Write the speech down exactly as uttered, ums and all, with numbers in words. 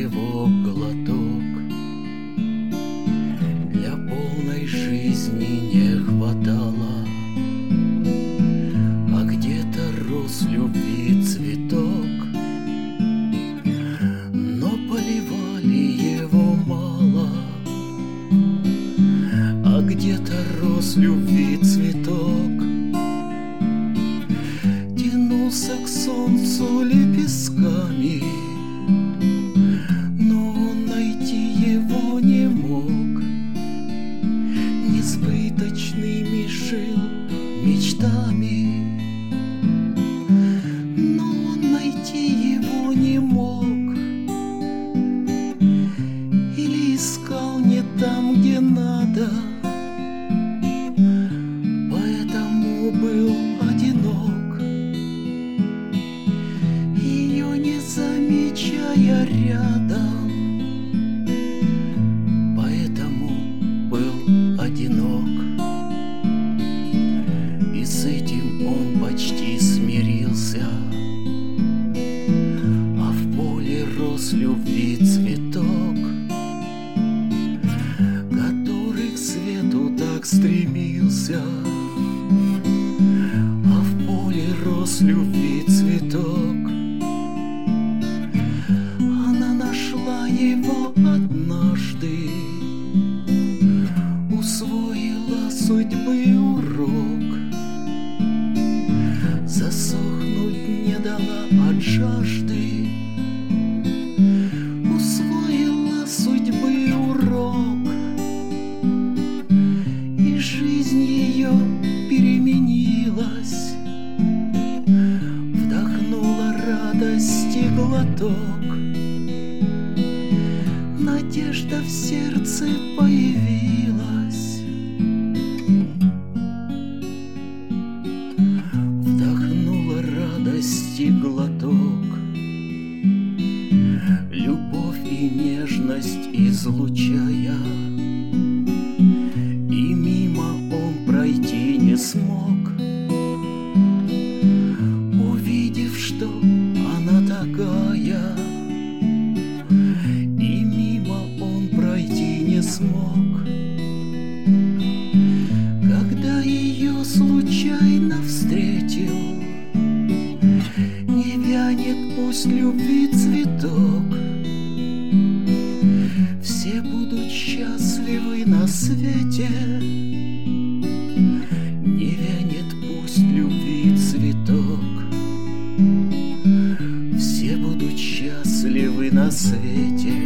его глоток. Для полной жизни не хватало, а где-то рос любви цветок. Но поливали его мало, а где-то рос любви цветок. Тянулся к солнцу лепестками, но он найти его не мог. Несбыточными жил мечтами, но он найти его не мог. Или искал не там, где надо, поэтому был одинок. Ее не замечая рядом, поэтому был одинок. И с этим он почти смирился, а в поле рос любви цветок, который к свету так стремился. А в поле рос любви цветок. Она нашла его однажды, усвоила судьбы урок, засохнуть не дала от жажды, усвоила судьбы урок. И жизнь ее переменилась, вдохнула радости глоток. Надежда в сердце появилась, вдохнула радости глоток. Любовь и нежность излучая, и мимо он пройти не смог. Увидев, что она такая, и мимо он пройти не смог. Когда ее случайно встретил, не вянет пусть любви цветок. Все будут счастливы на свете, не вянет пусть любви цветок. Все будут счастливы на свете.